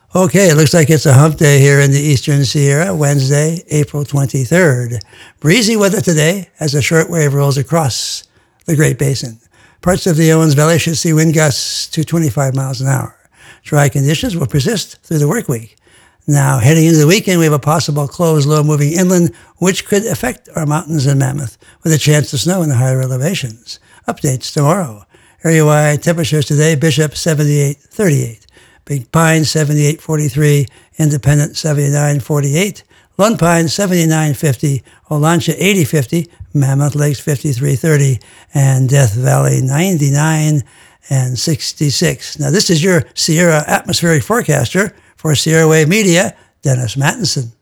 Okay, it looks like it's a hump day here in the Eastern Sierra, Wednesday, April 23rd. Breezy weather today as a shortwave rolls across the Great Basin. Parts of the Owens Valley should see wind gusts to 25 miles an hour. Dry conditions will persist through the work week. Now, heading into the weekend, we have a possible closed low moving inland, which could affect our mountains in Mammoth, with a chance of snow in the higher elevations. Updates tomorrow. Area-wide temperatures today, Bishop 78.38. Big Pine 78.43, Independent 79.48, Lone Pine 79.50, Olancha 80.50, Mammoth Lakes 53.30, and Death Valley 99 and 66. Now this is your Sierra atmospheric forecaster for Sierra Wave Media, Dennis Mattinson.